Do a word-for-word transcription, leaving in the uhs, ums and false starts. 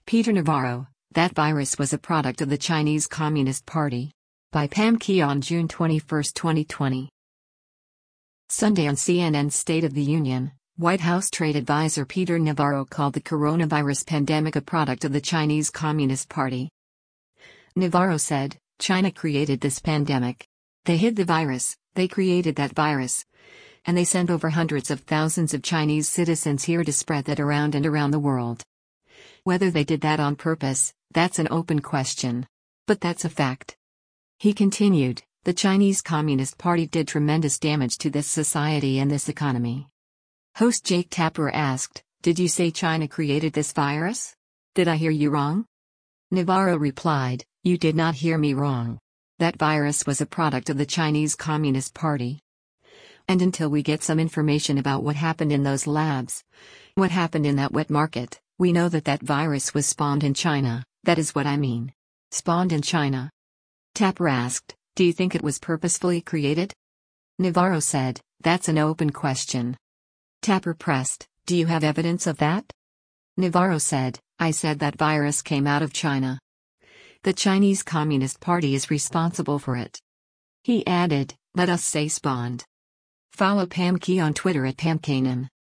Peter Navarro, that virus was a product of the Chinese Communist Party. By Pam Key on June twenty-first, twenty twenty. Sunday on C N N's State of the Union, White House trade advisor Peter Navarro called the coronavirus pandemic a product of the Chinese Communist Party. Navarro said, "China created this pandemic. They hid the virus, they created that virus. And they sent over hundreds of thousands of Chinese citizens here to spread that around and around the world. Whether they did that on purpose, that's an open question. But that's a fact." He continued, "The Chinese Communist Party did tremendous damage to this society and this economy." Host Jake Tapper asked, "Did you say China created this virus? Did I hear you wrong?" Navarro replied, "You did not hear me wrong. That virus was a product of the Chinese Communist Party. And until we get some information about what happened in those labs, what happened in that wet market, we know that that virus was spawned in China. That is what I mean. Spawned in China." Tapper asked, "Do you think it was purposefully created?" Navarro said, "That's an open question." Tapper pressed, "Do you have evidence of that?" Navarro said, "I said that virus came out of China. The Chinese Communist Party is responsible for it." He added, "Let us say spawned." Follow Pam Key on Twitter at Pam Kanan.